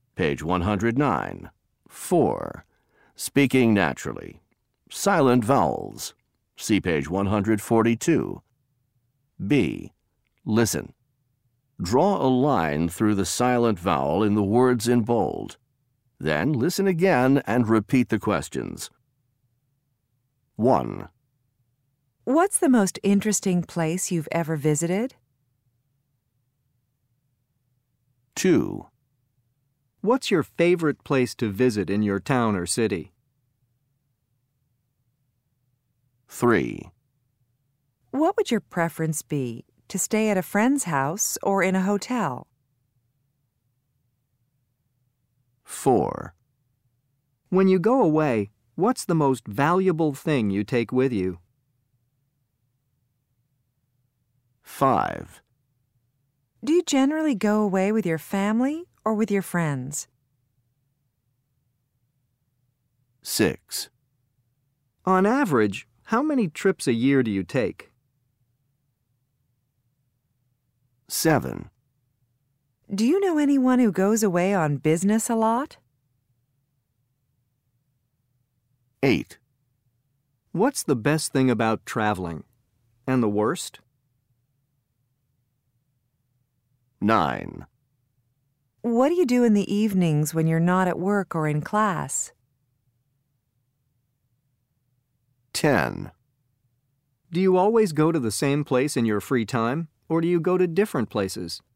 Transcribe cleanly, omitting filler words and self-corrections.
Page 109. 4. Speaking naturally. Silent vowels. See page 142. B. Listen. Draw a line through the silent vowel in the words in bold. Then listen again and repeat the questions. 1. What's the most interesting place you've ever visited? 2. What's your favorite place to visit in your town or city? 3. What would your preference be, to stay at a friend's house or in a hotel? 4. When you go away, what's the most valuable thing you take with you? 5. Do you generally go away with your family or with your friends? 6. On average, how many trips a year do you take? 7. Do you know anyone who goes away on business a lot? 8. What's the best thing about traveling? And the worst? 9. What do you do in the evenings when you're not at work or in class? 10. Do you always go to the same place in your free time, or do you go to different places?